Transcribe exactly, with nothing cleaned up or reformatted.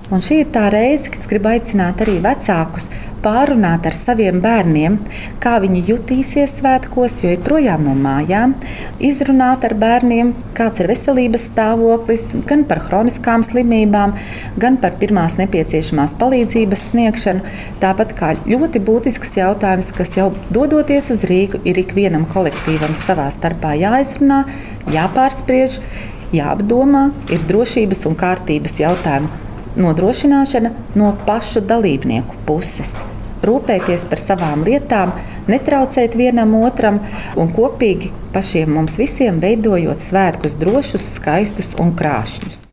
Un šī ir tā reize, kad es gribu aicināt arī vecākus pārunāt ar saviem bērniem, kā viņi jutīsies svētkos, jo ir projām no mājām, izrunāt ar bērniem, kāds ir veselības stāvoklis, gan par hroniskām slimībām, gan par pirmās nepieciešamās palīdzības sniegšanu. Tāpat kā ļoti būtisks jautājums, kas jau dodoties uz Rīgu, ir ikvienam kolektīvam savā starpā jāizrunā, jāpārspriež, jāapdomā, ir drošības un kārtības jautājumu nodrošināšana no pašu dalībnieku puses. Rūpēties par savām lietām, netraucēt vienam otram un kopīgi pašiem mums visiem veidojot svētkus drošus, skaistus un krāšņus.